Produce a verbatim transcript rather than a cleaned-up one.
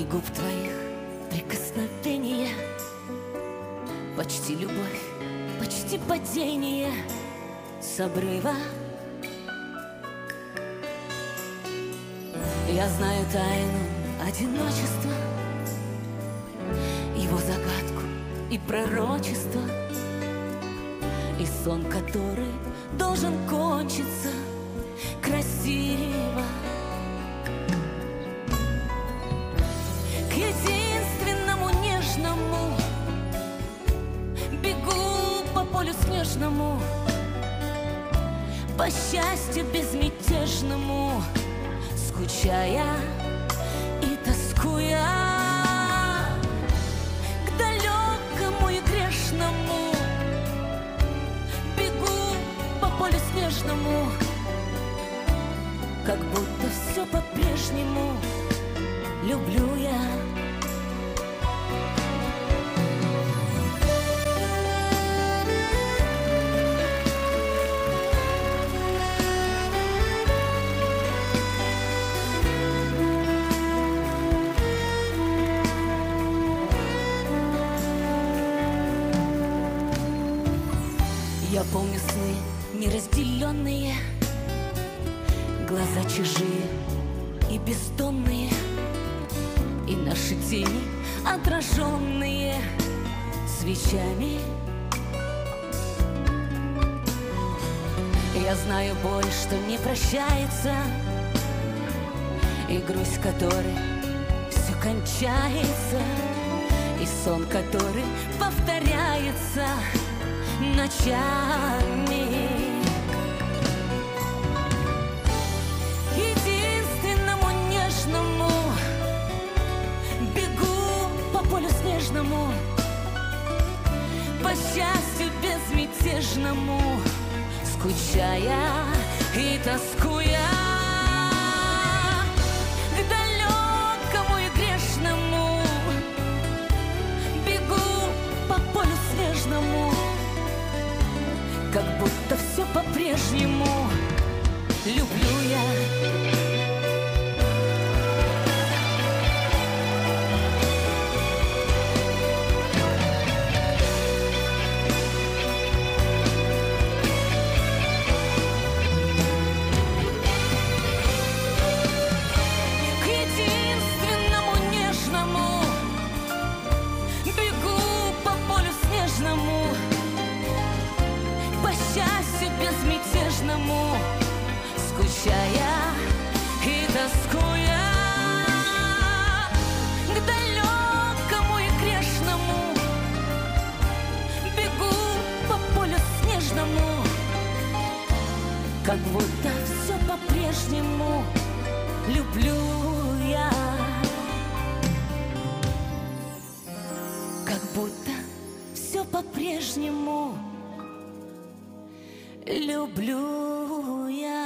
и губ твоих прикосновения, почти любовь, почти падение с обрыва. Я знаю тайну одиночества, его загадку и пророчество, и сон, который должен кончиться красиво. К единственному нежному бегу по полю снежному, по счастью безмятежному, скучая и тоскуя. К далекому и грешному бегу по полю снежному, как будто все по-прежнему люблю я. Я помню сны неразделенные, глаза чужие и бездомные, и наши тени, отраженные свечами. Я знаю боль, что не прощается, и грусть, которой все кончается, и сон, который повторяется ночами. Единственному нежному бегу по полю снежному, по счастью безмятежному, скучая и тоскуя. К далекому и грешному бегу по полю снежному, как будто все по-прежнему люблю я. К единственному нежному бегу по полю снежному, по счастью безмятежному, скучая и тоскуя. К далекому и грешному бегу по полю снежному, как будто все по-прежнему люблю я. Как будто все по-прежнему люблю я.